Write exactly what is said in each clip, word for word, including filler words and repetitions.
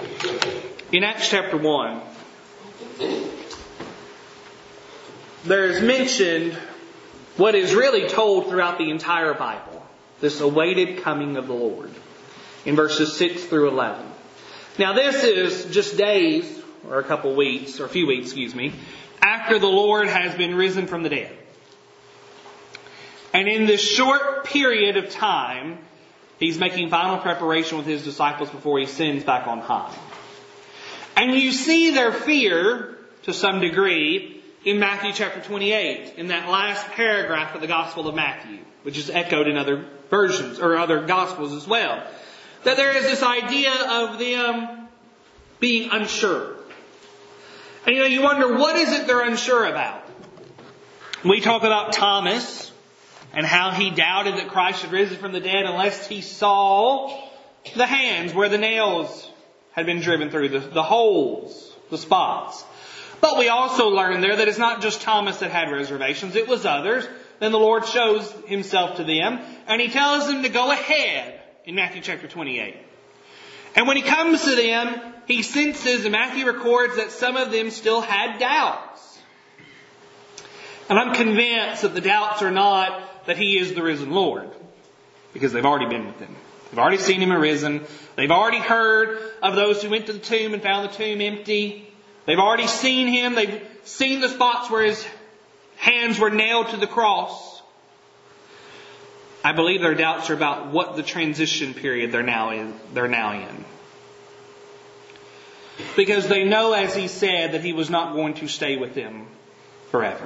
In Acts chapter one, there is mentioned what is really told throughout the entire Bible, this awaited coming of the Lord, in verses six through eleven. Now this is just days, or a couple weeks, or a few weeks, excuse me, after the Lord has been risen from the dead. And in this short period of time, He's making final preparation with His disciples before He sends back on high. And you see their fear, to some degree, in Matthew chapter twenty-eight, in that last paragraph of the Gospel of Matthew, which is echoed in other versions, or other Gospels as well. That there is this idea of them being unsure. And you know, you wonder, what is it they're unsure about? We talk about Thomas, and how he doubted that Christ had risen from the dead unless he saw the hands where the nails had been driven through, the, the holes, the spots. But we also learn there that it's not just Thomas that had reservations, it was others. Then the Lord shows Himself to them, and He tells them to go ahead in Matthew chapter twenty-eight. And when He comes to them, He senses, and Matthew records, that some of them still had doubts. And I'm convinced that the doubts are not that He is the risen Lord, because they've already been with Him. They've already seen Him arisen. They've already heard of those who went to the tomb and found the tomb empty. They've already seen Him. They've seen the spots where His hands were nailed to the cross. I believe their doubts are about what the transition period they're now in. They're now in. Because they know, as He said, that He was not going to stay with them forever.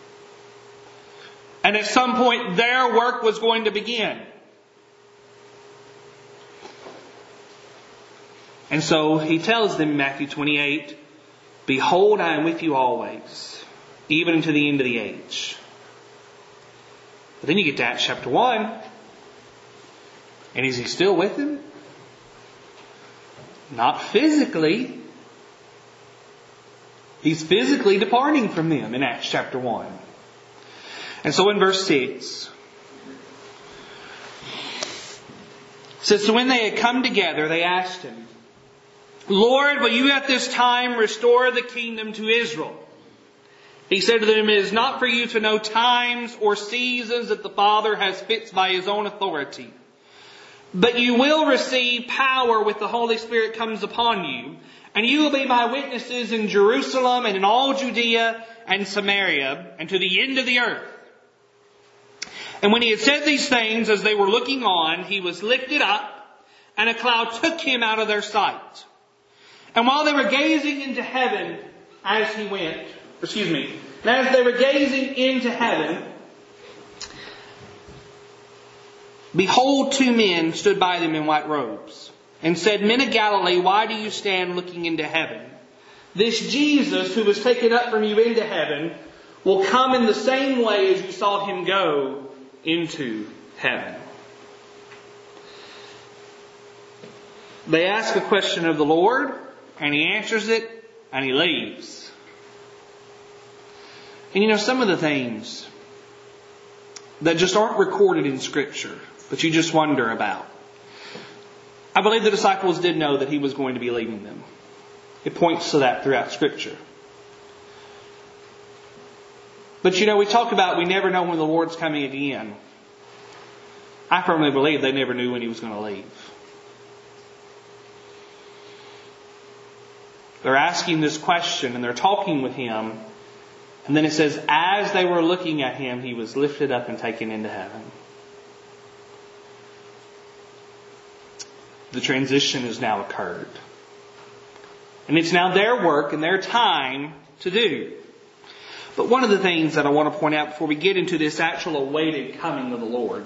And at some point, their work was going to begin. And so He tells them in Matthew twenty-eight, "Behold, I am with you always, even unto the end of the age." But then you get to Acts chapter one. And is He still with them? Not physically. He's physically departing from them in Acts chapter one. And so in verse six, it says, "So when they had come together, they asked Him, Lord, will you at this time restore the kingdom to Israel? He said to them, It is not for you to know times or seasons that the Father has fixed by His own authority. But you will receive power with the Holy Spirit comes upon you. And you will be my witnesses in Jerusalem and in all Judea and Samaria and to the end of the earth. And when He had said these things, as they were looking on, He was lifted up, and a cloud took Him out of their sight. And while they were gazing into heaven as He went, excuse me, and as they were gazing into heaven, behold, two men stood by them in white robes, and said, Men of Galilee, why do you stand looking into heaven? This Jesus, who was taken up from you into heaven, will come in the same way as you saw Him go into heaven." They ask a question of the Lord, and He answers it, and He leaves. And you know, some of the things that just aren't recorded in Scripture, but you just wonder about. I believe the disciples did know that He was going to be leaving them. It points to that throughout Scripture. But you know, we talk about we never know when the Lord's coming again. I firmly believe they never knew when He was going to leave. They're asking this question and they're talking with Him. And then it says, as they were looking at Him, He was lifted up and taken into heaven. The transition has now occurred. And it's now their work and their time to do. But one of the things that I want to point out before we get into this actual awaited coming of the Lord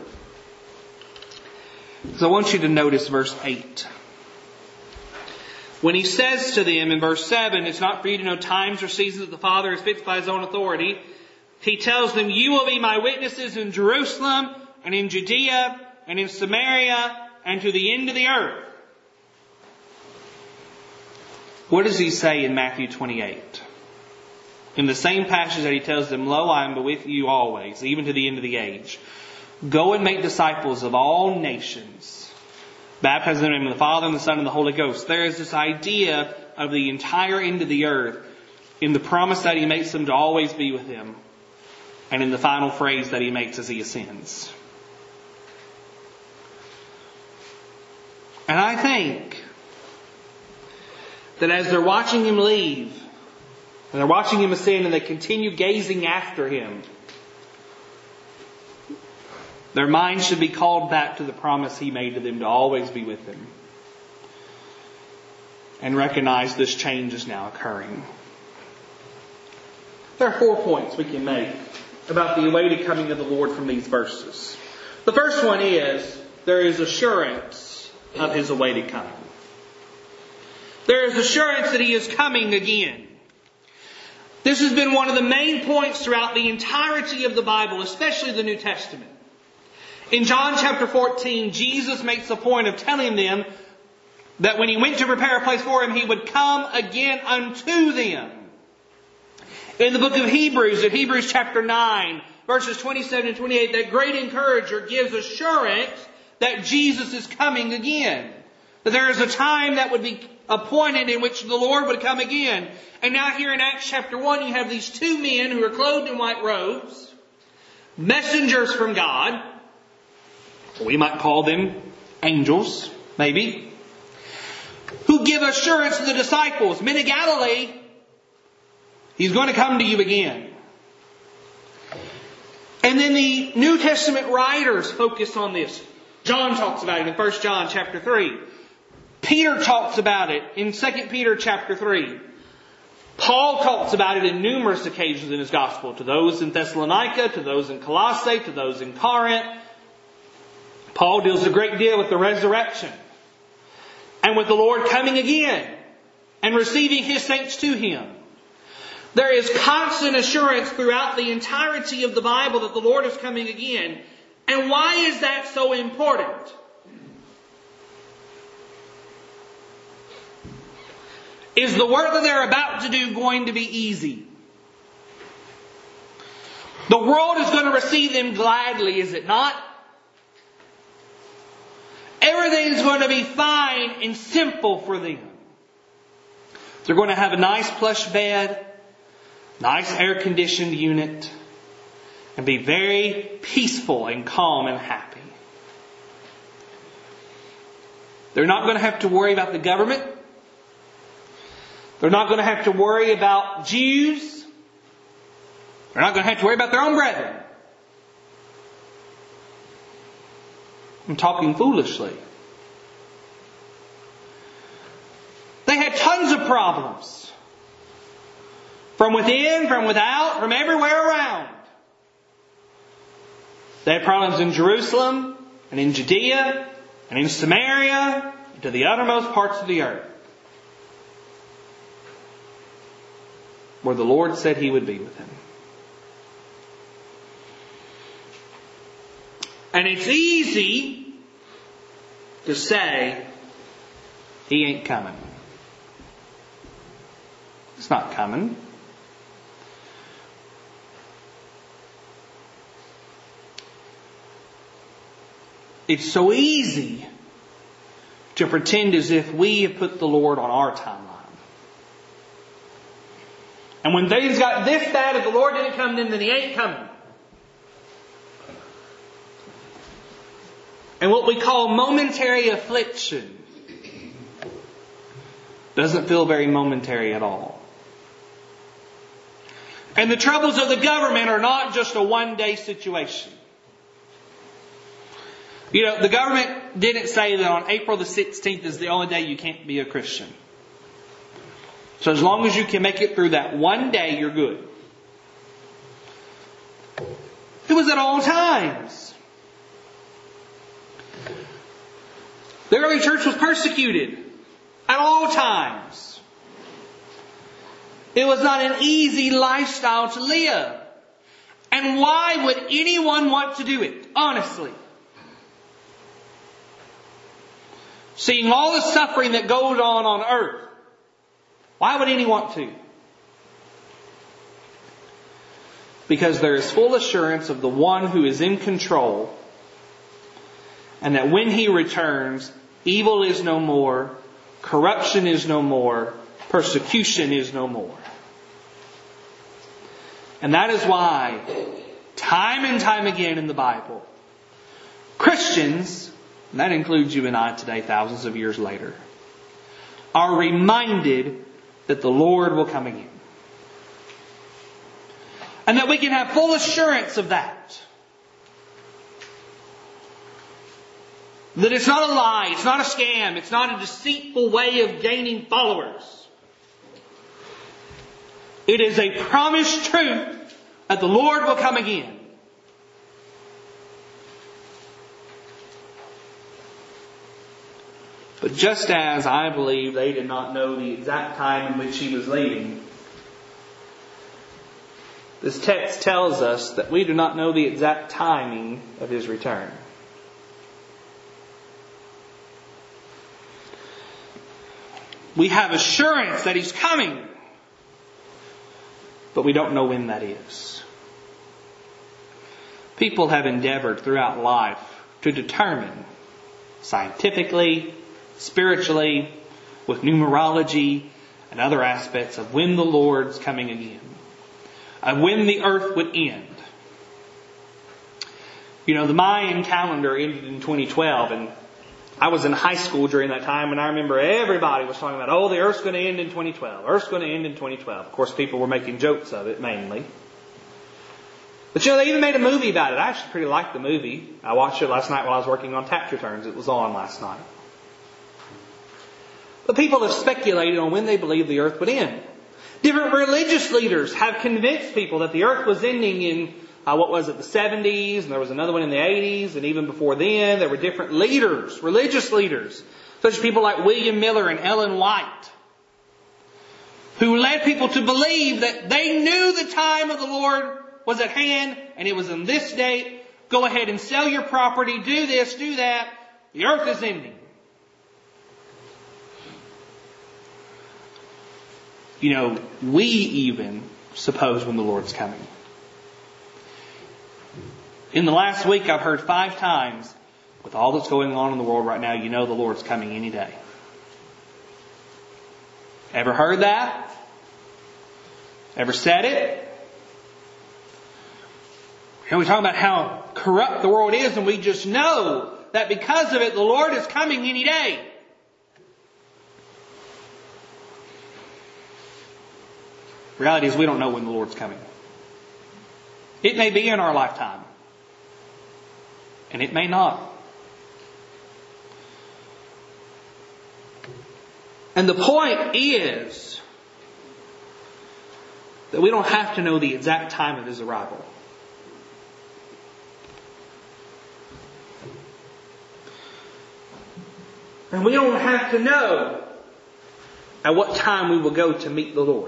is I want you to notice verse eight. When He says to them in verse seven, it's not for you to know times or seasons that the Father has fixed by His own authority. He tells them, you will be my witnesses in Jerusalem and in Judea and in Samaria and to the end of the earth. What does He say in Matthew twenty-eight? In the same passage that He tells them, Lo, I am with you always, even to the end of the age. Go and make disciples of all nations, Baptized in the name of the Father, and the Son, and the Holy Ghost. There is this idea of the entire end of the earth in the promise that He makes them to always be with Him, and in the final phrase that He makes as He ascends. And I think that as they're watching Him leave, and they're watching Him ascend, and they continue gazing after Him, their minds should be called back to the promise He made to them to always be with Him, and recognize this change is now occurring. There are four points we can make about the awaited coming of the Lord from these verses. The first one is, there is assurance of His awaited coming. There is assurance that He is coming again. This has been one of the main points throughout the entirety of the Bible, especially the New Testament. In John chapter fourteen, Jesus makes a point of telling them that when He went to prepare a place for Him, He would come again unto them. In the book of Hebrews, in Hebrews chapter nine, verses twenty-seven and twenty-eight, that great encourager gives assurance that Jesus is coming again. That there is a time that would be appointed in which the Lord would come again. And now here in Acts chapter one, you have these two men who are clothed in white robes, messengers from God. We might call them angels, maybe, who give assurance to the disciples, men of Galilee, He's going to come to you again. And then the New Testament writers focus on this. John talks about it in First John chapter three. Peter talks about it in Second Peter chapter three. Paul talks about it in numerous occasions in his gospel. To those in Thessalonica, to those in Colossae, to those in Corinth. Paul deals a great deal with the resurrection. And with the Lord coming again. And receiving His saints to Him. There is constant assurance throughout the entirety of the Bible that the Lord is coming again. And why is that so important? Is the work that they're about to do going to be easy? The world is going to receive them gladly, is it not? Everything's going to be fine and simple for them. They're going to have a nice plush bed, nice air-conditioned unit, and be very peaceful and calm and happy. They're not going to have to worry about the government. They're not going to have to worry about Jews. They're not going to have to worry about their own brethren. I'm talking foolishly. They had tons of problems. From within, from without, from everywhere around. They had problems in Jerusalem, and in Judea, and in Samaria, and to the uttermost parts of the earth. Where the Lord said He would be with them. And it's easy to say, He ain't coming. It's not coming. It's so easy to pretend as if we have put the Lord on our timeline. And when they've got this bad, if the Lord didn't come, then, then He ain't coming. And what we call momentary affliction doesn't feel very momentary at all. And the troubles of the government are not just a one-day situation. You know, the government didn't say that on April the sixteenth is the only day you can't be a Christian. So as long as you can make it through that one day, you're good. It was at all times. The early church was persecuted at all times. It was not an easy lifestyle to live. And why would anyone want to do it? Honestly. Seeing all the suffering that goes on on earth. Why would anyone want to? Because there is full assurance of the one who is in control. And that when He returns, Evil is no more. Corruption is no more. Persecution is no more. And that is why, time and time again in the Bible, Christians, and that includes you and I today, thousands of years later, are reminded that the Lord will come again. And that we can have full assurance of that. That it's not a lie, it's not a scam, it's not a deceitful way of gaining followers. It is a promised truth that the Lord will come again. But just as I believe they did not know the exact time in which He was leaving, this text tells us that we do not know the exact timing of His return. We have assurance that He's coming, but we don't know when that is. People have endeavored throughout life to determine scientifically, spiritually, with numerology and other aspects of when the Lord's coming again, of when the earth would end. You know, the Mayan calendar ended in twenty twelve, and I was in high school during that time, and I remember everybody was talking about, oh, the earth's going to end in twenty twelve. Earth's going to end in twenty twelve. Of course, people were making jokes of it, mainly. But you know, they even made a movie about it. I actually pretty liked the movie. I watched it last night while I was working on tax returns. It was on last night. But people have speculated on when they believe the earth would end. Different religious leaders have convinced people that the earth was ending in, uh, what was it, the seventies, and there was another one in the eighties, and even before then, there were different leaders, religious leaders, such as people like William Miller and Ellen White, who led people to believe that they knew the time of the Lord was at hand, and it was on this date. Go ahead and sell your property, do this, do that. The earth is ending. You know, we even suppose when the Lord's coming. In the last week, I've heard five times, with all that's going on in the world right now, you know the Lord's coming any day. Ever heard that? Ever said it? And we talk about how corrupt the world is, and we just know that because of it, the Lord is coming any day. Reality is we don't know when the Lord's coming. It may be in our lifetime. And it may not. And the point is that we don't have to know the exact time of His arrival. And we don't have to know at what time we will go to meet the Lord.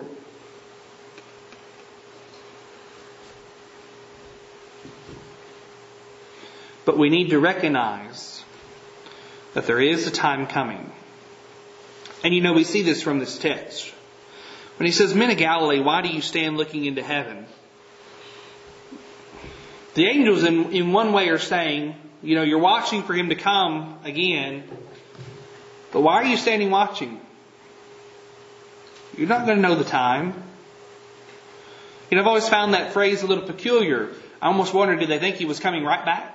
But we need to recognize that there is a time coming. And you know, we see this from this text. When He says, "Men of Galilee, why do you stand looking into heaven?" The angels in, in one way are saying, you know, you're watching for Him to come again. But why are you standing watching? You're not going to know the time. You know, I've always found that phrase a little peculiar. I almost wondered, did they think He was coming right back?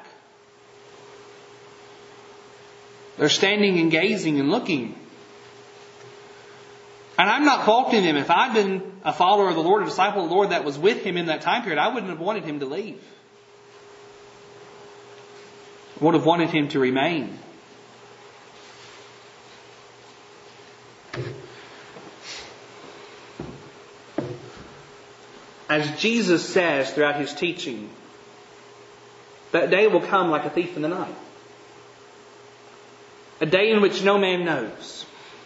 They're standing and gazing and looking. And I'm not faulting them. If I'd been a follower of the Lord, a disciple of the Lord that was with Him in that time period, I wouldn't have wanted Him to leave. I would have wanted Him to remain. As Jesus says throughout His teaching, that day will come like a thief in the night. A day in which no man knows.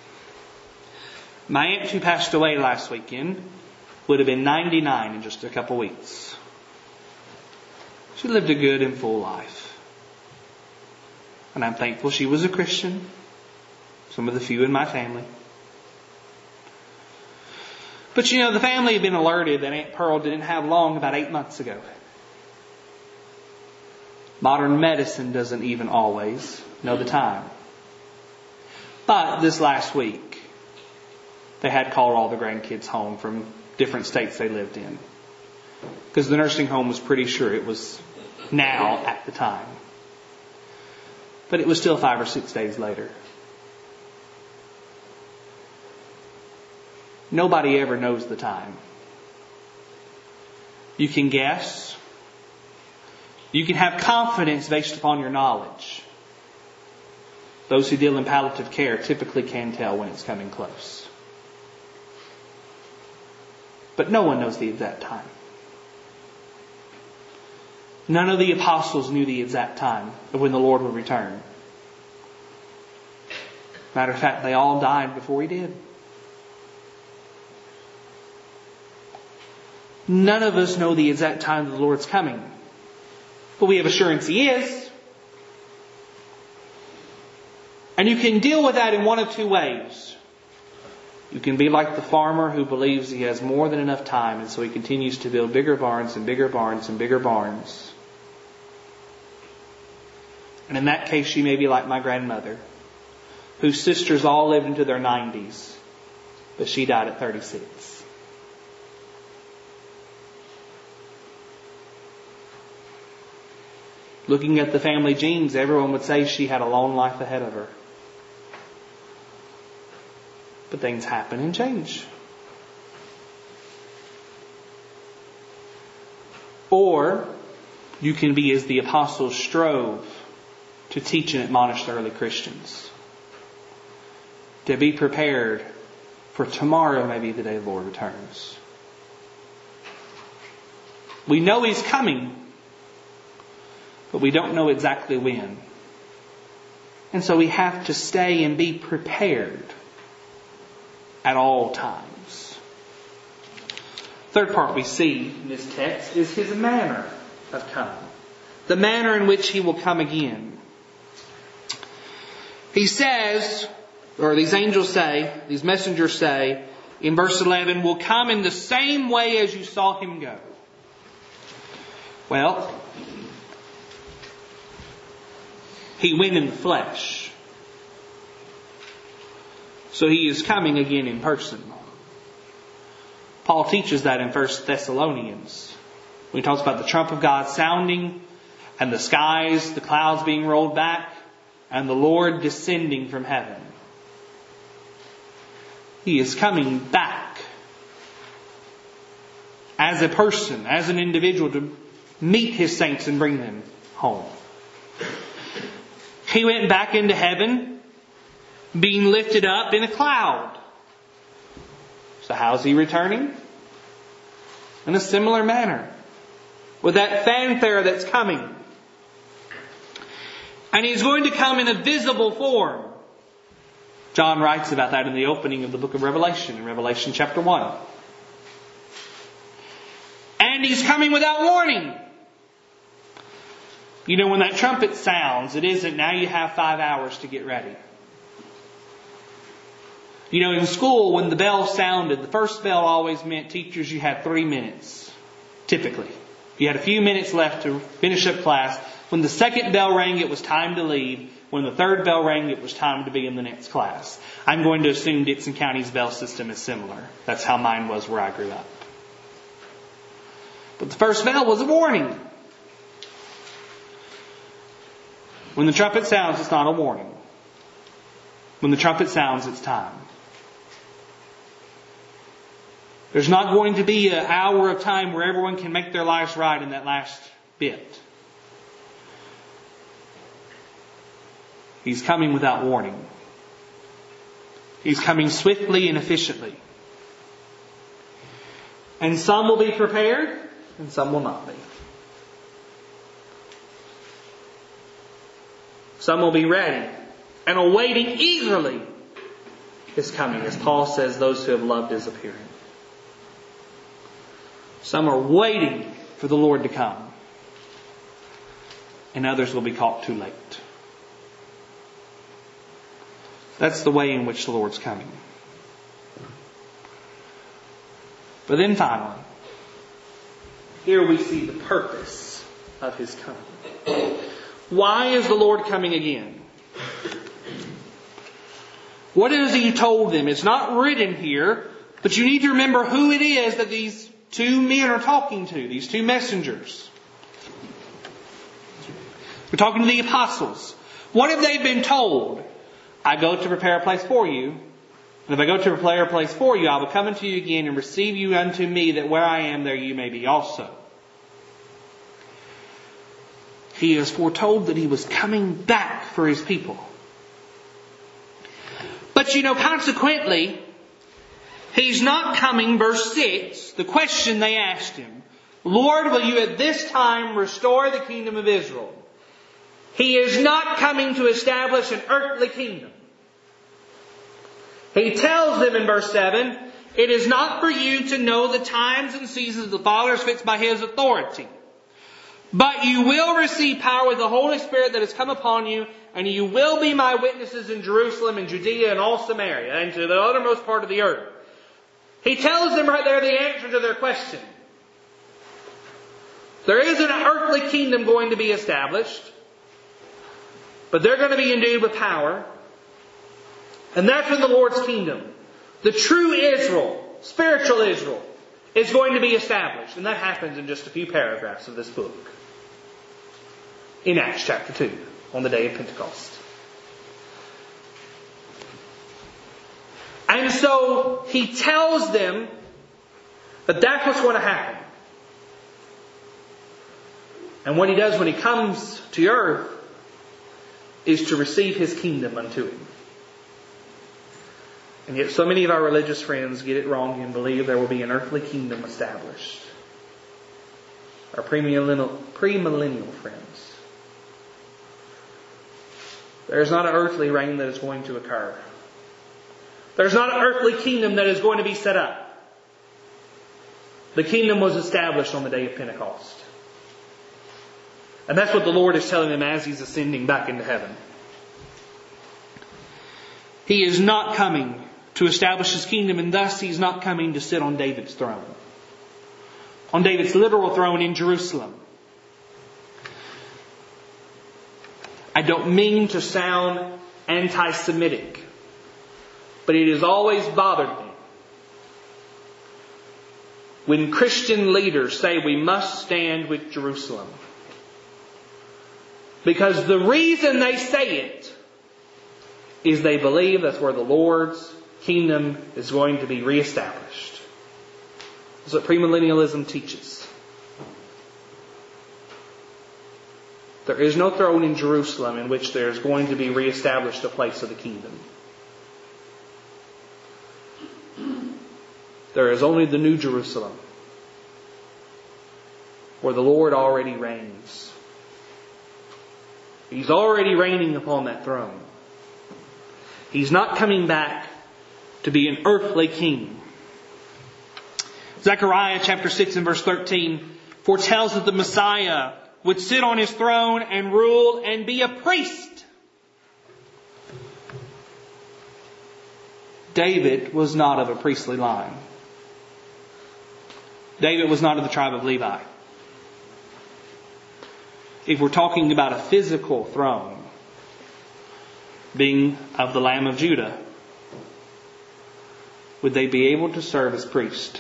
My aunt, who passed away last weekend, would have been ninety-nine in just a couple weeks. She lived a good and full life. And I'm thankful she was a Christian. Some of the few in my family. But you know, the family had been alerted that Aunt Pearl didn't have long about eight months ago. Modern medicine doesn't even always know the time. But this last week, they had called all the grandkids home from different states they lived in. Because the nursing home was pretty sure it was now at the time. But it was still five or six days later. Nobody ever knows the time. You can guess. You can have confidence based upon your knowledge. Those who deal in palliative care typically can tell when it's coming close. But no one knows the exact time. None of the apostles knew the exact time of when the Lord would return. Matter of fact, they all died before He did. None of us know the exact time the Lord's coming. But we have assurance He is. And you can deal with that in one of two ways. You can be like the farmer who believes he has more than enough time, and so he continues to build bigger barns and bigger barns and bigger barns. And in that case, you may be like my grandmother, whose sisters all lived into their nineties, but she died at thirty-six. Looking at the family genes, everyone would say she had a long life ahead of her. But things happen and change. Or you can be as the apostles strove to teach and admonish the early Christians. To be prepared for tomorrow may be the day the Lord returns. We know He's coming, but we don't know exactly when. And so we have to stay and be prepared at all times. Third part we see in this text is His manner of coming. The manner in which He will come again. He says, or these angels say, these messengers say, in verse eleven, will come in the same way as you saw Him go. Well, He went in the flesh. So He is coming again in person. Paul teaches that in First Thessalonians. When he talks about the trump of God sounding, and the skies, the clouds being rolled back, and the Lord descending from heaven. He is coming back as a person, as an individual, to meet His saints and bring them home. He went back into heaven, being lifted up in a cloud. So how's He returning? In a similar manner. With that fanfare that's coming. And He's going to come in a visible form. John writes about that in the opening of the book of Revelation, in Revelation chapter one. And He's coming without warning. You know, when that trumpet sounds, it isn't now you have five hours to get ready. You know, in school, when the bell sounded, the first bell always meant teachers, you had three minutes. Typically. You had a few minutes left to finish up class. When the second bell rang, it was time to leave. When the third bell rang, it was time to be in the next class. I'm going to assume Dixon County's bell system is similar. That's how mine was where I grew up. But the first bell was a warning. When the trumpet sounds, it's not a warning. When the trumpet sounds, it's time. There's not going to be an hour of time where everyone can make their lives right in that last bit. He's coming without warning. He's coming swiftly and efficiently. And some will be prepared, and some will not be. Some will be ready and awaiting eagerly His coming. As Paul says, those who have loved His appearing. Some are waiting for the Lord to come. And others will be caught too late. That's the way in which the Lord's coming. But then finally, here we see the purpose of His coming. Why is the Lord coming again? What is it you told them? It's not written here, but you need to remember who it is that these two men are talking to, these two messengers. We're talking to the apostles. What have they been told? I go to prepare a place for you. And if I go to prepare a place for you, I will come unto you again and receive you unto me, that where I am, there you may be also. He has foretold that He was coming back for His people. But you know, consequently, He's not coming, verse six, the question they asked Him, Lord, will you at this time restore the kingdom of Israel? He is not coming to establish an earthly kingdom. He tells them in verse seven, it is not for you to know the times and seasons the Father has fixed by His authority. But you will receive power with the Holy Spirit that has come upon you, and you will be my witnesses in Jerusalem and Judea and all Samaria, and to the uttermost part of the earth. He tells them right there the answer to their question. There is an earthly kingdom going to be established, but they're going to be endued with power. And that's when the Lord's kingdom, the true Israel, spiritual Israel, is going to be established. And that happens in just a few paragraphs of this book. In Acts chapter two, on the day of Pentecost. And so He tells them that that's what's going to happen. And what He does when He comes to earth is to receive His kingdom unto Him. And yet so many of our religious friends get it wrong and believe there will be an earthly kingdom established. Our premillennial, premillennial friends. There's not an earthly reign that is going to occur. There's not an earthly kingdom that is going to be set up. The kingdom was established on the day of Pentecost. And that's what the Lord is telling them as He's ascending back into heaven. He is not coming to establish His kingdom, and thus He's not coming to sit on David's throne. On David's literal throne in Jerusalem. I don't mean to sound anti-Semitic, but it has always bothered me when Christian leaders say we must stand with Jerusalem. Because the reason they say it is they believe that's where the Lord's kingdom is going to be reestablished. That's what premillennialism teaches. There is no throne in Jerusalem in which there is going to be reestablished a place of the kingdom. There is only the New Jerusalem, where the Lord already reigns. He's already reigning upon that throne. He's not coming back to be an earthly king. Zechariah chapter six and verse thirteen foretells that the Messiah would sit on His throne and rule and be a priest. David was not of a priestly line. David was not of the tribe of Levi. If we're talking about a physical throne, being of the Lamb of Judah, would they be able to serve as priest?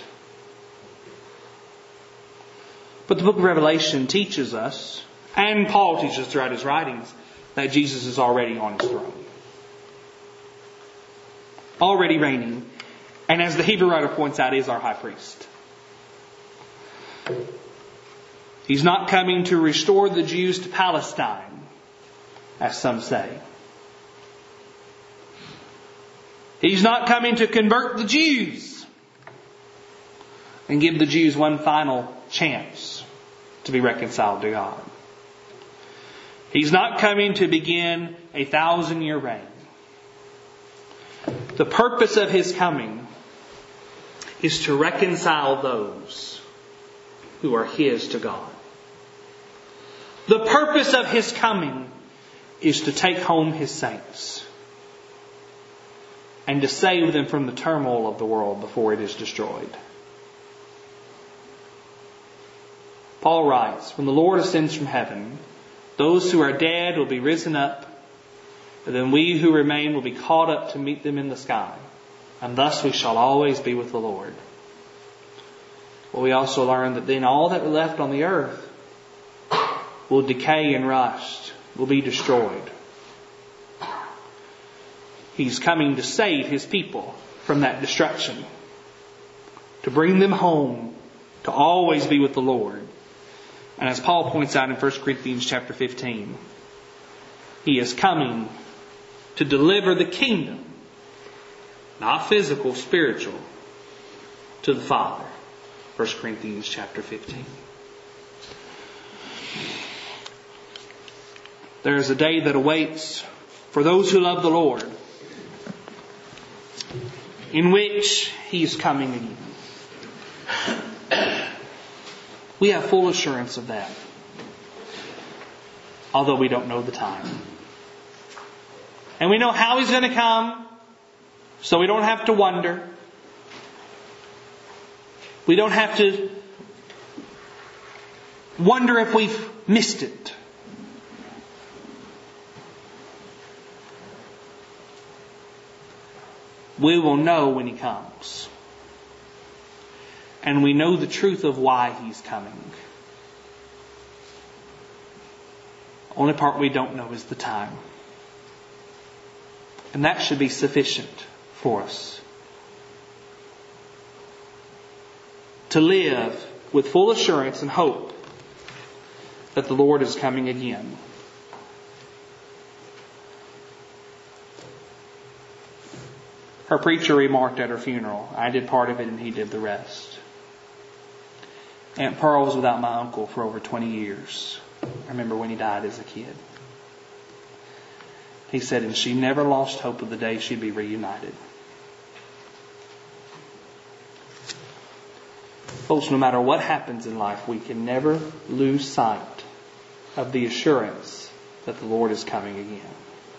But the book of Revelation teaches us, and Paul teaches throughout his writings, that Jesus is already on His throne. Already reigning. And as the Hebrew writer points out, is our high priest. He's not coming to restore the Jews to Palestine, as some say. He's not coming to convert the Jews and give the Jews one final chance to be reconciled to God. He's not coming to begin a thousand year reign. The purpose of His coming is to reconcile those who are His to God. The purpose of His coming is to take home His saints and to save them from the turmoil of the world before it is destroyed. Paul writes, when the Lord ascends from heaven, those who are dead will be risen up But then we who remain will be caught up to meet them in the sky, and thus we shall always be with the Lord. Well, we also learn that then all that are left on the earth will decay and rust, will be destroyed. He's coming to save His people from that destruction, to bring them home, to always be with the Lord. And as Paul points out in First Corinthians chapter fifteen, He is coming to deliver the kingdom, not physical, spiritual, to the Father. First Corinthians chapter fifteen. There is a day that awaits for those who love the Lord, in which He is coming again. We have full assurance of that, although we don't know the time. And we know how He's going to come, so we don't have to wonder. We don't have to wonder if we've missed it. We will know when He comes. And we know the truth of why He's coming. The only part we don't know is the time. And that should be sufficient for us to live with full assurance and hope that the Lord is coming again. Her preacher remarked at her funeral, "I did part of it and he did the rest." Aunt Pearl was without my uncle for over twenty years. I remember when he died as a kid. He said, and she never lost hope of the day she'd be reunited. Folks, no matter what happens in life, we can never lose sight of the assurance that the Lord is coming again.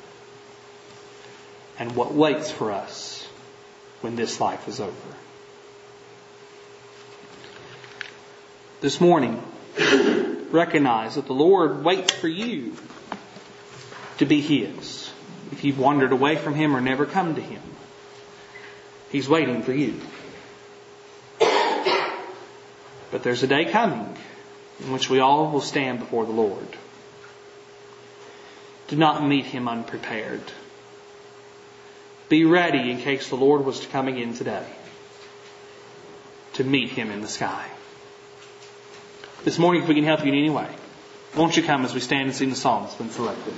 And what waits for us when this life is over. This morning, recognize that the Lord waits for you to be His. If you've wandered away from Him or never come to Him, He's waiting for you. But there's a day coming in which we all will stand before the Lord. Do not meet Him unprepared. Be ready in case the Lord was to come again today, to meet Him in the sky. This morning, if we can help you in any way, won't you come as we stand and sing the song that's been selected?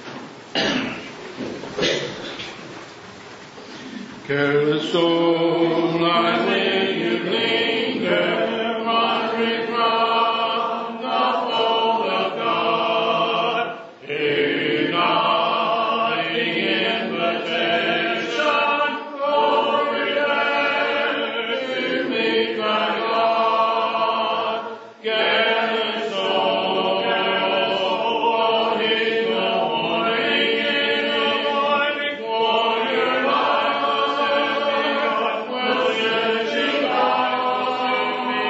Careless soul, I may you linger, wandering from the fold of God. Hear not the invitation, oh, relent to me, my God. Careless soul, careless soul, heed the warning in the morning, for your life will set you by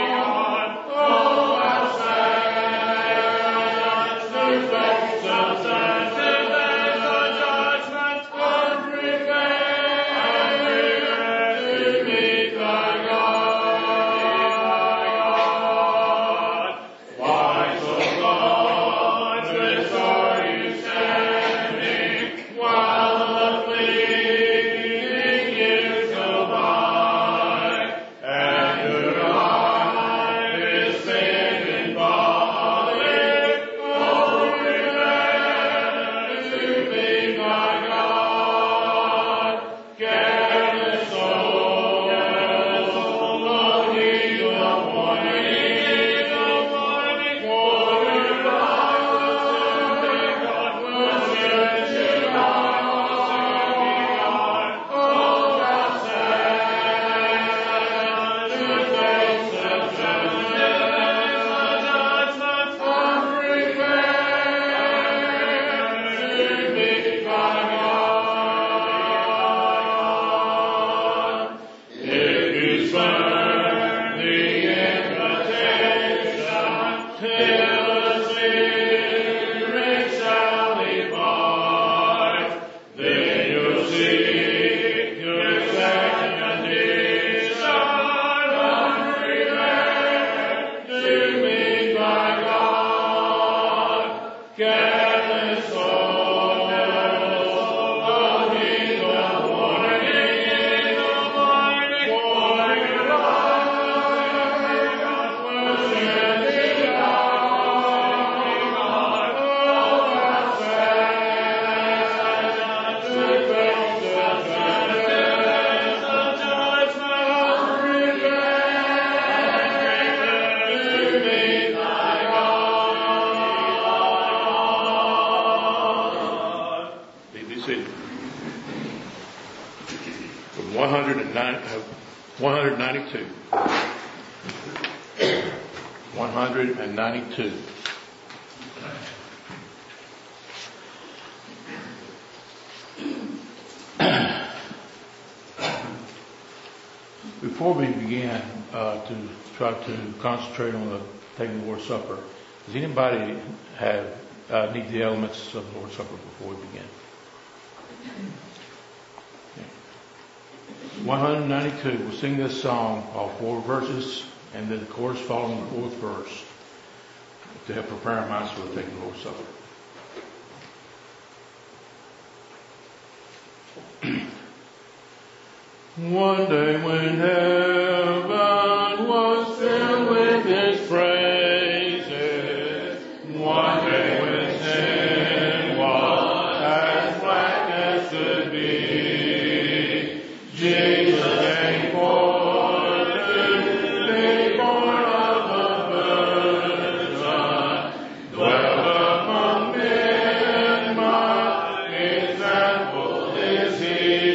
one hundred ninety-two. one hundred ninety-two. Before we begin uh, to try to concentrate on the taking the Lord's Supper, does anybody have uh, need the elements of the Lord's Supper before we begin? Okay. one hundred ninety-two. We'll sing this song, all four verses, and then the chorus following the fourth verse to help prepare our minds for taking the Lord's Supper. One day when heaven was filled with His praises, one day when sin was as black as could be, Jesus came forth to be born of a virgin, dwelt among men, my example is He.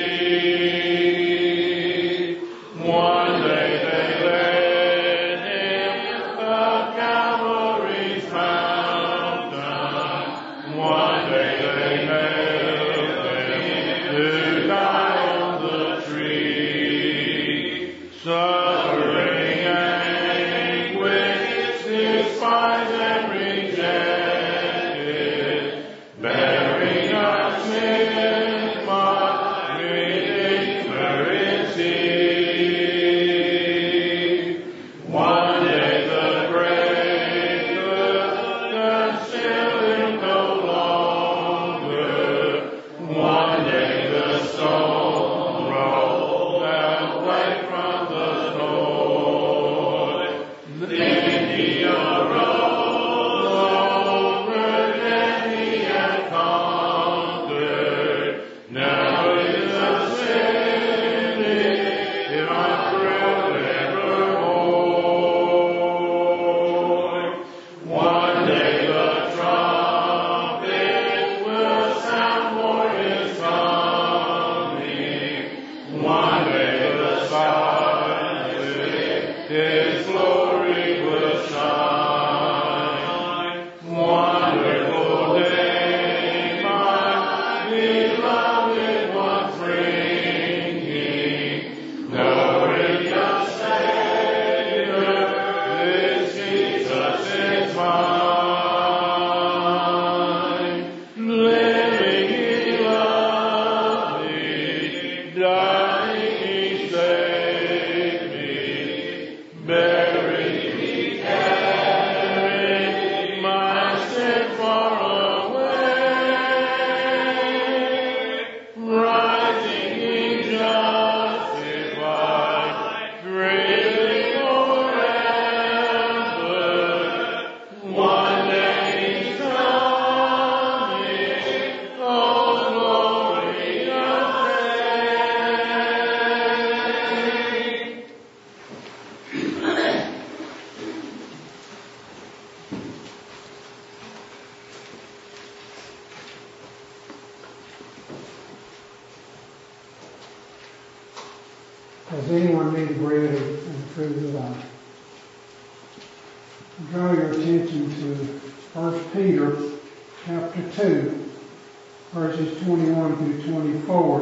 One day they led Him up Calvary's mountain. One day they nailed Him to die on the tree. Suffering anguish, despised and rejected, bearing our sins, my Redeemer is He. One day the grave could conceal Him no longer. One day the stone rolled away from the Lord. Then He arose over death He had conquered. Now is ascended in our throne evermore. One day the trumpet will sound for His coming. One day the stars with His glory will shine. Wonderful day, my beloved ones bringing, knowing your Savior, this Jesus is mine. Living He loved me, dying He saved me, buried He carried my sin far away, rising He justified, freely forever. One day He's coming, oh glorious day. Does anyone need bread and food of life? Draw your attention to First Peter chapter two, verses twenty-one through twenty-four,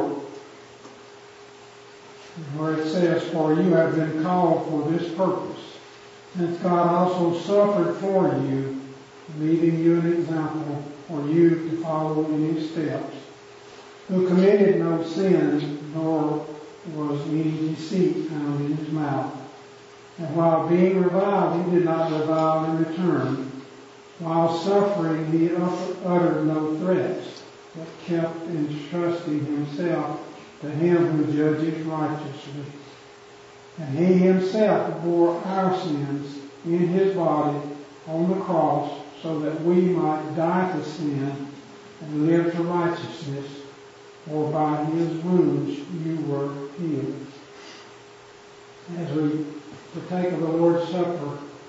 where it says, "For you have been called for this purpose, since God also suffered for you, leaving you an example for you to follow in His steps, who committed no sin, nor was any deceit found in His mouth. And while being reviled, He did not revile in return. While suffering, He uttered no threats, but kept entrusting Himself to Him who judges righteously. And He Himself bore our sins in His body on the cross, so that we might die to sin and live to righteousness. For by His wounds you were healed." As we partake of the Lord's Supper,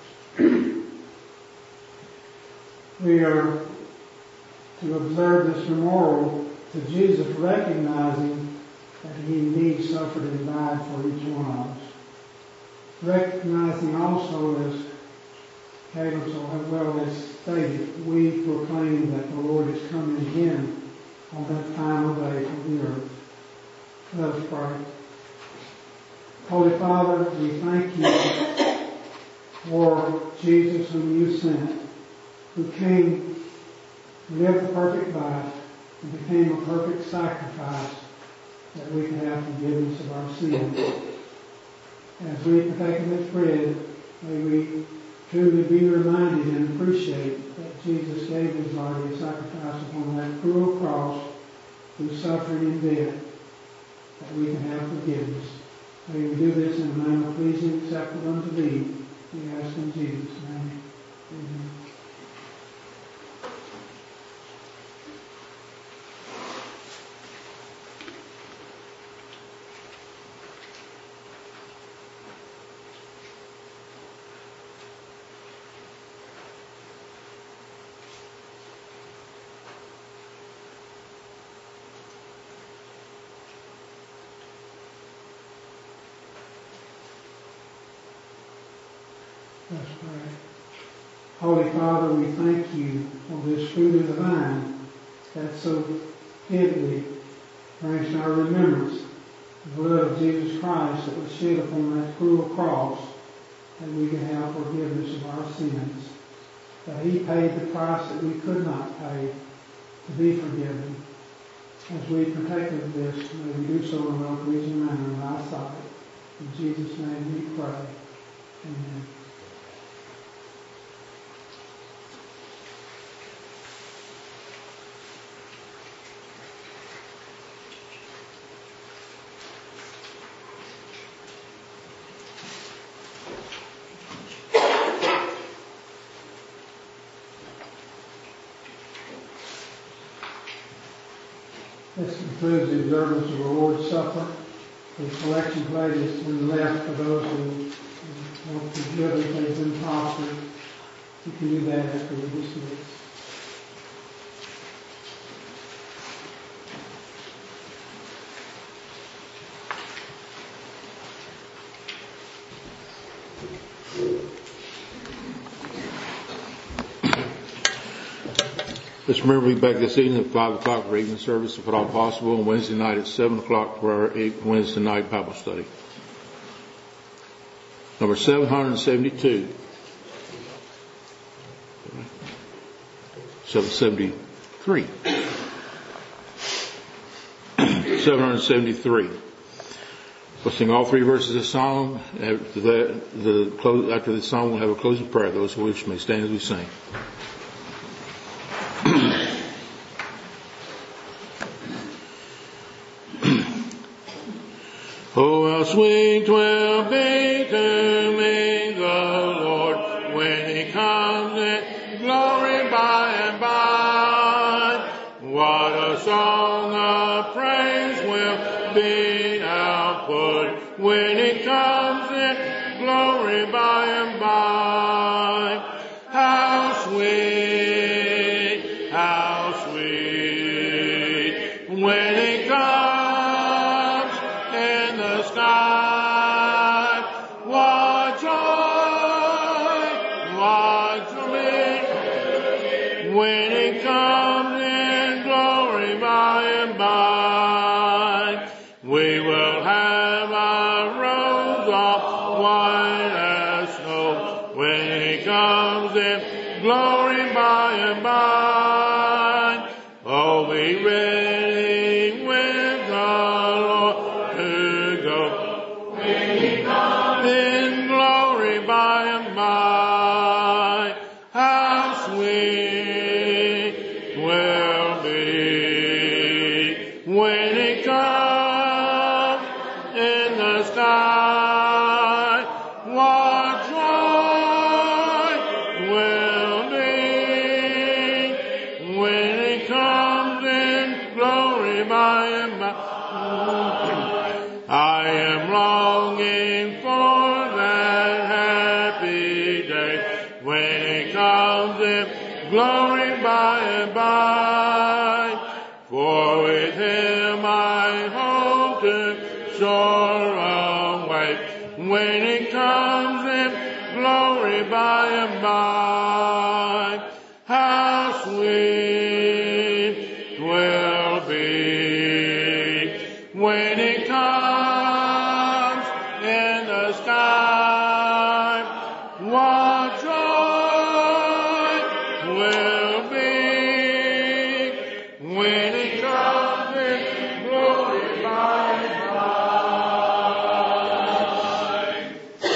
we are to observe this memorial to Jesus, recognizing that he indeed suffered and died for each one of us. Recognizing also, as Caleb so well has stated, we proclaim that the Lord is coming again on that final day for the earth. Let us pray. Holy Father, we thank you for Jesus whom you sent, who came, lived the perfect life, and became a perfect sacrifice that we can have forgiveness of our sins. As we partake of this bread, may we truly be reminded and appreciate that Jesus gave his body a sacrifice upon that cruel cross through suffering and death, that we can have forgiveness. May we do this in a manner pleasing and acceptable unto thee. We ask in Jesus' name. Amen. Let's pray. Holy Father, we thank you for this fruit of the vine that so fitly brings to our remembrance the blood of Jesus Christ that was shed upon that cruel cross, that we can have forgiveness of our sins. That he paid the price that we could not pay to be forgiven. As we partake of this, may we do so in a well-pleasing manner in thy sight. In Jesus' name we pray. Amen. This concludes the observance of the Lord's Supper. The collection plate is to the left for those who want to give if they've been prospered. You can do that after we dismiss. Let's remember to be back this evening at five o'clock for evening service, if at all possible, and Wednesday night at seven o'clock for our Wednesday night Bible study. Number seven seventy-two. seven seventy-three. seven seventy-three. We'll sing all three verses of the song. After, that, the close, after the song, we'll have a closing prayer. Those who wish may stand as we sing. Oh, how sweet will be to me the Lord when he comes in glory by and by. What a song of praise will be output when he comes in glory by and by. How sweet, how sweet when he comes sky. What joy, what joy when he comes in glory by and by. We will have our robes all white as snow when he comes in glory by and by. Oh, be ready with the Lord to go when he comes in glory by and by. How sweet will be when he comes in the sky. What joy will be when he comes in glory by and by. I am longing for that happy day when he comes in glory by and by. For with him I hope to bright when it comes in glory by and by. How sweet 'twill be when it comes in the sky. What joy will be when it comes in glory by and by.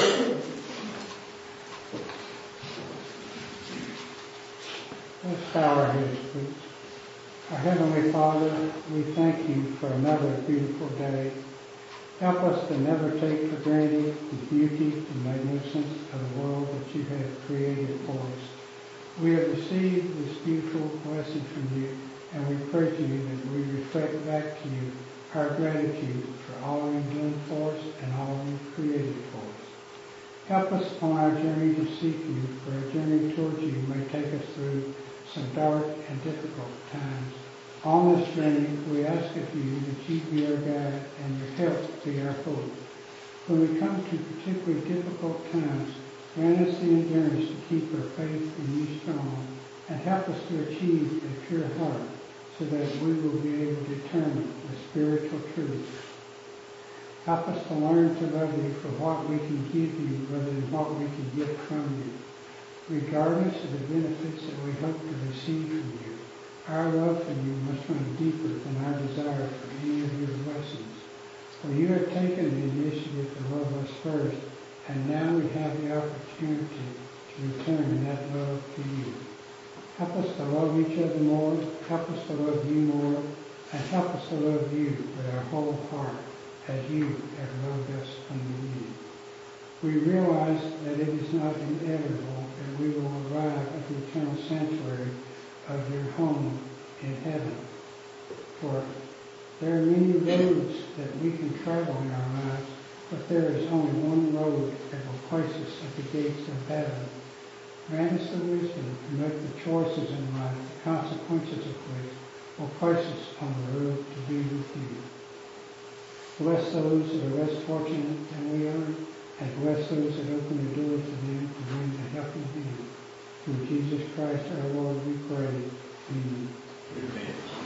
Let's bow our heads, please. Our Heavenly Father, we thank you for another beautiful day. Help us to never take for granted the beauty and magnificence of the world that you have created for us. We have received this beautiful blessing from you, and we pray to you that we reflect back to you our gratitude for all you've done for us and all you've created for us. Help us on our journey to seek you, for our journey towards you may take us through some dark and difficult times. On this journey, we ask of you that you be our guide and your help be our hope. When we come to particularly difficult times, grant us the endurance to keep our faith in you strong, and help us to achieve a pure heart so that we will be able to determine the spiritual truth. Help us to learn to love you for what we can give you rather than what we can get from you. Regardless of the benefits that we hope to receive from you, our love for you must run deeper than our desire for any of your blessings. For you have taken the initiative to love us first, and now we have the opportunity to return that love to you. Help us to love each other more, help us to love you more, and help us to love you with our whole heart, as you have loved us from the beginning. We realize that it is not inevitable that we will arrive at the eternal sanctuary of your home in heaven. For there are many roads that we can travel in our lives, but there is only one road that will place us at the gates of heaven. Grant us the wisdom to make the choices in life, the consequences of which will place us on the road to be with you. Bless those that are less fortunate than we are, and bless those that open the door to them to bring the helping hand. Through Jesus Christ our Lord we pray. Amen. Amen.